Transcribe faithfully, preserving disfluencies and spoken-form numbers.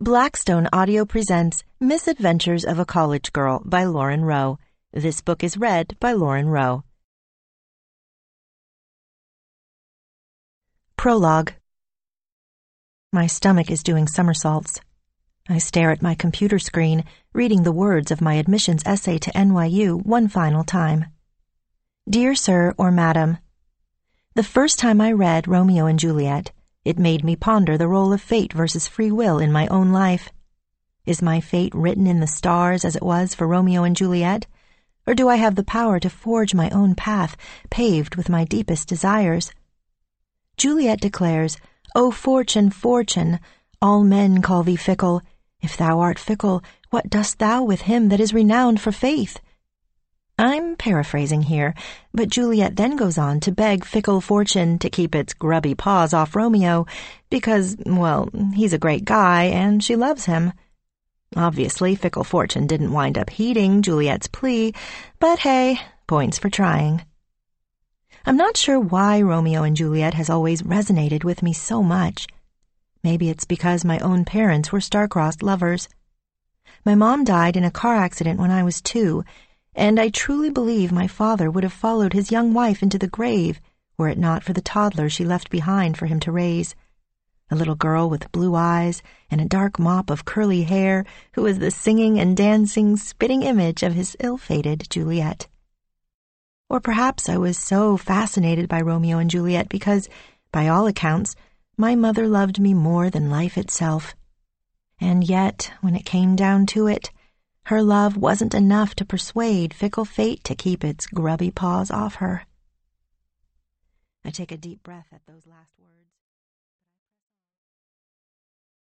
Blackstone Audio presents Misadventures of a College Girl by Lauren Rowe. This book is read by Lauren Rowe. Prologue. My stomach is doing somersaults. I stare at my computer screen, reading the words of my admissions essay to N Y U one final time. Dear Sir or Madam, the first time I read Romeo and Juliet, it made me ponder the role of fate versus free will in my own life. Is my fate written in the stars as it was for Romeo and Juliet? Or do I have the power to forge my own path, paved with my deepest desires? Juliet declares, O fortune, fortune, all men call thee fickle. If thou art fickle, what dost thou with him that is renowned for faith? I'm paraphrasing here, but Juliet then goes on to beg fickle fortune to keep its grubby paws off Romeo because, well, he's a great guy and she loves him. Obviously, fickle fortune didn't wind up heeding Juliet's plea, but hey, points for trying. I'm not sure why Romeo and Juliet has always resonated with me so much. Maybe it's because my own parents were star-crossed lovers. My mom died in a car accident when I was two, and I truly believe my father would have followed his young wife into the grave were it not for the toddler she left behind for him to raise. A little girl with blue eyes and a dark mop of curly hair who was the singing and dancing spitting image of his ill-fated Juliet. Or perhaps I was so fascinated by Romeo and Juliet because, by all accounts, my mother loved me more than life itself. And yet, when it came down to it, her love wasn't enough to persuade fickle fate to keep its grubby paws off her. I take a deep breath at those last words.